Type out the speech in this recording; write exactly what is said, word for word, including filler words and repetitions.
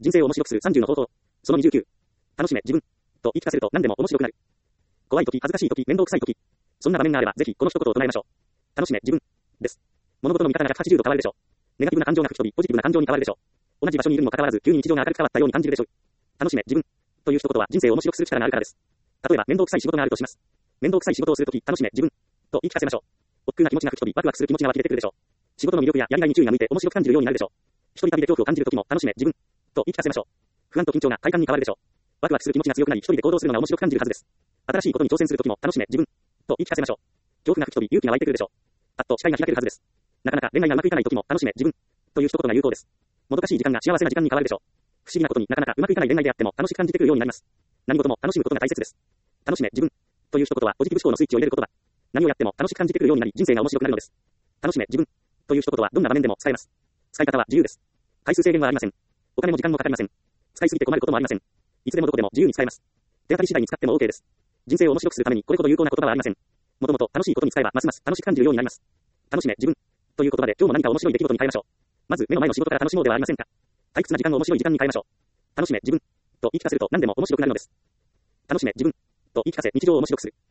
人生を面白くするさんじゅうの方法。そのにじゅうきゅう。楽しめ、自分。と言い聞かせると何でも面白くなる。怖い時、恥ずかしい時、面倒くさい時。そんな場面があれば、ぜひこの一言を唱えましょう。楽しめ、自分。です。物事の見方がひゃくはちじゅうど変わるでしょう。ネガティブな感情が吹き飛び、ポジティブな感情に変わるでしょう。同じ場所にいるにもかかわらず、急に日常が明るく変わったように感じるでしょう。楽しめ、自分。という一言は人生を面白くする力があるからです。例えば、面倒くさい仕事があるとします。面倒くさい仕事をするとき、楽しめ、自分。と言い聞かせましょう。億劫な気持ちが吹き飛び、ワクワクする気持ちが湧き出てくるでしょう。仕事の魅力ややりがいに注意が向いて面白く感じるようになるでしょう。一人旅で恐怖を感じるときも楽しめ、自分。と言い聞かせましょう。不安と緊張が快感に変わるでしょう。ワクワクする気持ちが強くなり、一人で行動するのが面白く感じるはずです。新しいことに挑戦するときも楽しめ、自分。と言い聞かせましょう。恐怖が吹き飛び、勇気が湧いてくるでしょう。あっと視界が開けるはずです。なかなか恋愛がうまくいかないときも楽しめ、自分。という一言が有効です。もどかしい時間が幸せな時間に変わるでしょう。不思議なことになかなかうまくいかない恋愛であっても楽しく感じてくるようになります。何事も楽しむことが大切です。楽しめ、自分。という一言はポジティブ思考のスイッチを入れる言葉。何をやっても楽しく感じてくるようになり、人生が面白くなるのです。楽しめ、自分。という一言はどんな場面でも使えます。使い方は自由です。回数制限はありません。お金も時間もかかりません。使いすぎて困ることもありません。いつでもどこでも自由に使えます。手当たり次第に使っても OK です。人生を面白くするためにこれほど有効な言葉はありません。もともと楽しいことに使えばますます楽しく感じるようになります。楽しめ、自分。という言葉で今日も何か面白い出来事に変えましょう。まず目の前の仕事から楽しもうではありませんか。退屈な時間を面白い時間に変えましょう。楽しめ、自分。と言い聞かせると何でも面白くなるのです。楽しめ、自分。と言い聞かせ日常を面白くする。